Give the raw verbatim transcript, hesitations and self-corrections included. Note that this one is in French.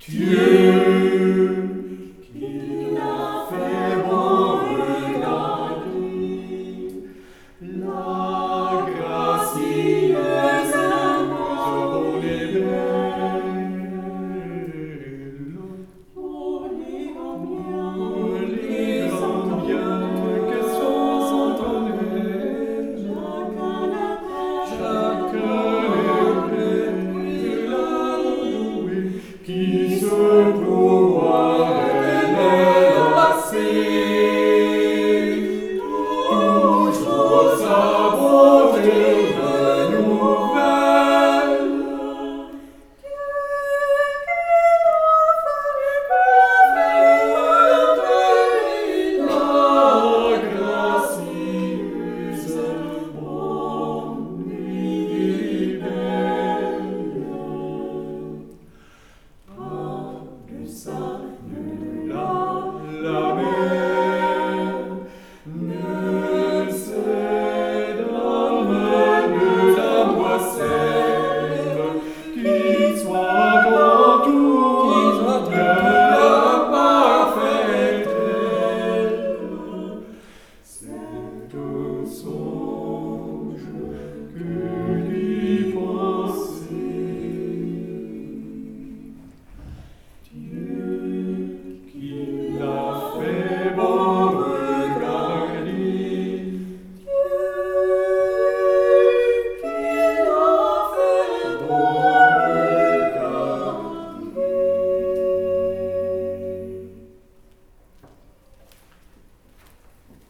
Dieu qui l'a fait bon regarder, la gracieuse parole est belle. Oh, les grands les grands biens que sont entonnés, chacun le plaît de la louer, qui se